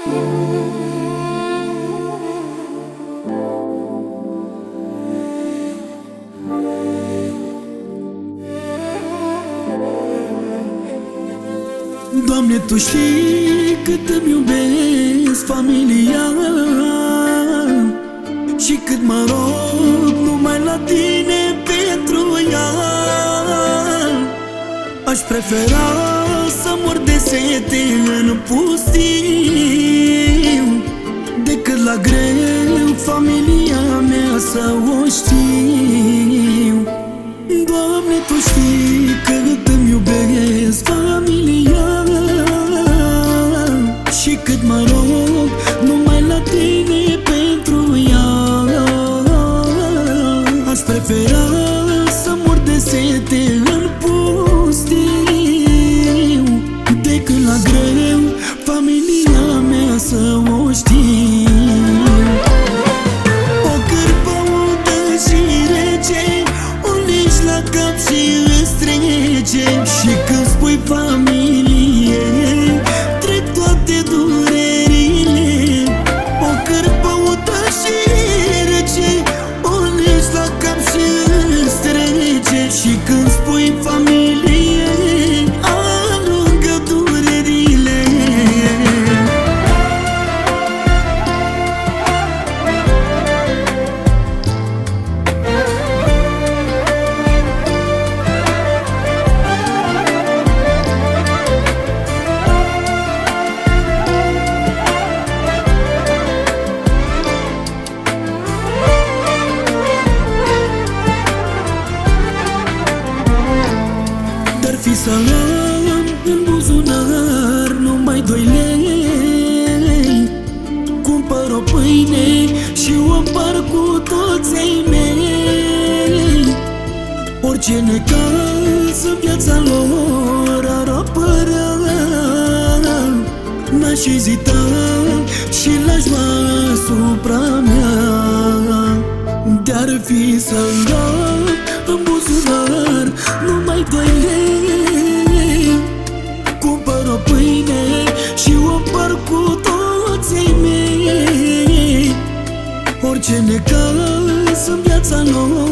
Doamne, Tu știi cât îmi iubesc familia și cât mă rog numai la Tine pentru ea. Aș prefera să mor de sete în pustiu decât la greu familia mea să o știu. Doamne, Tu știi cât îmi iubesc familia și cât mă rog numai la Tine pentru ea. Aș prefera să mor de sete în pustiu decât la greu familia mea să o știu. O cârpă udă și rece o legi la cap și îți trece, și când spui familie trec toate durerile. O cârpă udă și rece o legi la cap și îți trece, și când spui familie alungă durerile. Fi să am în buzunar numai 2 lei, cumpăr o pâine și o împart cu toți ai mei. Orice necaz în viața lor ar apărea, n-aș ezita și l-aș lua asupra mea. De-ar fi să am în buzunar numai 2 lei, cumpăr o pâine și o împart cu toți ai mei. Orice necaz în viața lor